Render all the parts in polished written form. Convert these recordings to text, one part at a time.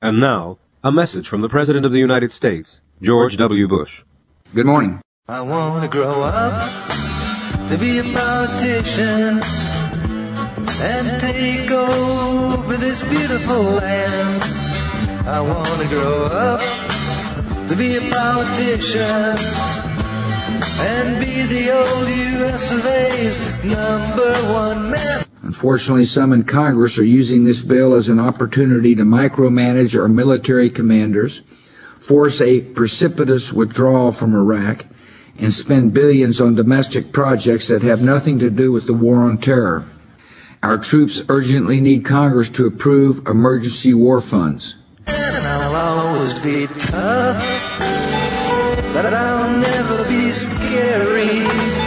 And now, a message from the President of the United States, George W. Bush. Good morning. I want to grow up to be a politician and take over this beautiful land. I want to grow up to be a politician and be the old U.S. of A's #1 man. Unfortunately, some in Congress are using this bill as an opportunity to micromanage our military commanders, force a precipitous withdrawal from Iraq, and spend billions on domestic projects that have nothing to do with the war on terror. Our troops urgently need Congress to approve emergency war funds. And I'll always be tough, but I'll never be scary.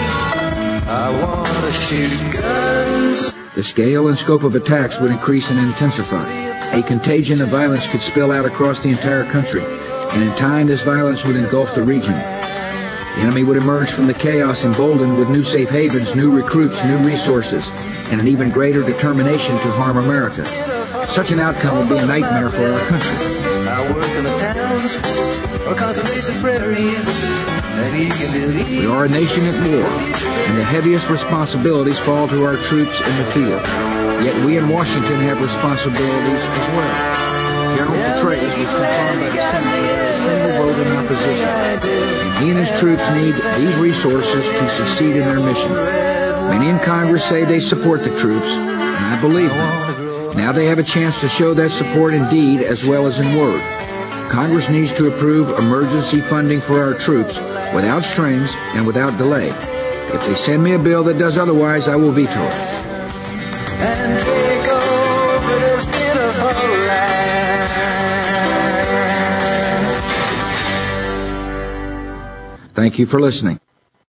I want to shoot guns. The scale and scope of attacks would increase and intensify. A contagion of violence could spill out across the entire country, and in time this violence would engulf the region. The enemy would emerge from the chaos emboldened with new safe havens, new recruits, new resources, and an even greater determination to harm America. Such an outcome would be a nightmare for our country. I work in the towns or conservate the prairies. We are a nation at war, and the heaviest responsibilities fall to our troops in the field. Yet we in Washington have responsibilities as well. General Petraeus was confirmed by the Senate with a single vote in opposition, and he and his troops need these resources to succeed in their mission. Many in Congress say they support the troops, and I believe them. Now they have a chance to show that support in deed as well as in word. Congress needs to approve emergency funding for our troops without strings and without delay. If they send me a bill that does otherwise, I will veto it. And take over this beautiful land. Thank you for listening.